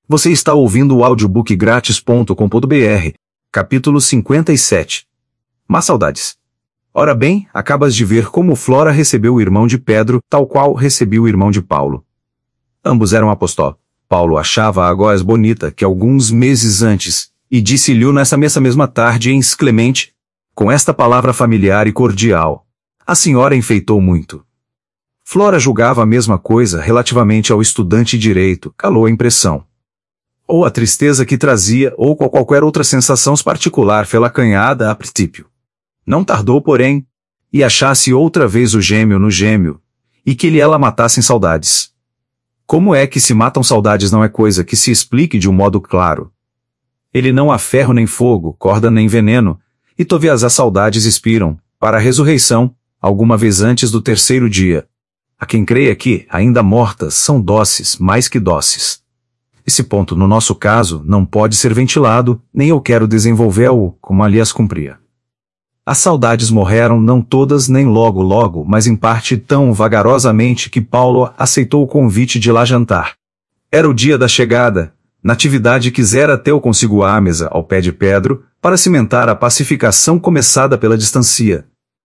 Você está ouvindo o audiobookgratis.com.br, capítulo 57. Mas saudades. Ora bem, acabas de ver como Flora recebeu o irmão de Pedro, tal qual recebeu o irmão de Paulo. Ambos eram apostólos. Paulo achava a Góes bonita que alguns meses antes, e disse-lhe nessa mesma tarde em Clemente, com esta palavra familiar e cordial. A senhora enfeitou muito. Flora julgava a mesma coisa relativamente ao estudante de direito, calou a impressão. Ou a tristeza que trazia, ou qualquer outra sensação particular felacanhada a princípio. Não tardou, porém, e achasse outra vez o gêmeo no gêmeo, e que lhe ela matassem saudades. Como é que se matam saudades não é coisa que se explique de um modo claro. Ele não há ferro nem fogo, corda nem veneno, e tovias as saudades expiram, para a ressurreição, alguma vez antes do terceiro dia. A quem creia que, ainda mortas, são doces, mais que doces. Esse ponto, no nosso caso, não pode ser ventilado, nem eu quero desenvolvê-lo, como aliás cumpria. As saudades morreram não todas nem logo, mas em parte tão vagarosamente que Paulo aceitou o convite de lá jantar. Era o dia da chegada, Natividade quisera ter-o consigo à mesa, ao pé de Pedro, para cimentar a pacificação começada pela distancia.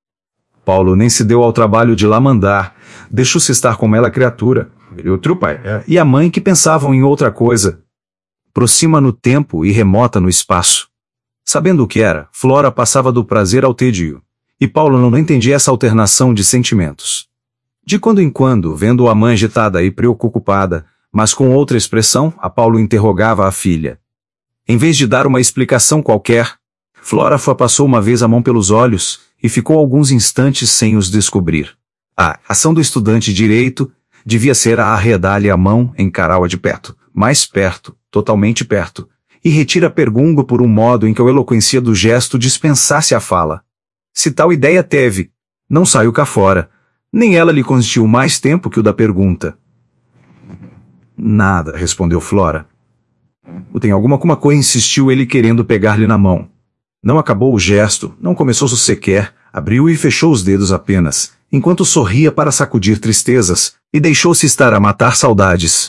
Paulo nem se deu ao trabalho de lá mandar, deixou-se estar com ela a criatura, e outro pai, e a mãe que pensavam em outra coisa. Proxima no tempo e remota no espaço. Sabendo o que era, Flora passava do prazer ao tédio, e Paulo não entendia essa alternação de sentimentos. De quando em quando, vendo a mãe agitada e preocupada, mas com outra expressão, a Paulo interrogava a filha. Em vez de dar uma explicação qualquer, Flora passou uma vez a mão pelos olhos, e ficou alguns instantes sem os descobrir. A ação do estudante de direito devia ser a arredar-lhe a mão, encará-la de perto, mais perto, totalmente perto, e retira a pergunta por um modo em que a eloquência do gesto dispensasse a fala. Se tal ideia teve, não saiu cá fora, nem ela lhe consistiu mais tempo que o da pergunta. Nada, respondeu Flora. Tem alguma coisa, insistiu ele querendo pegar-lhe na mão. Não acabou o gesto, não começou sequer, abriu e fechou os dedos apenas, enquanto sorria para sacudir tristezas, e deixou-se estar a matar saudades.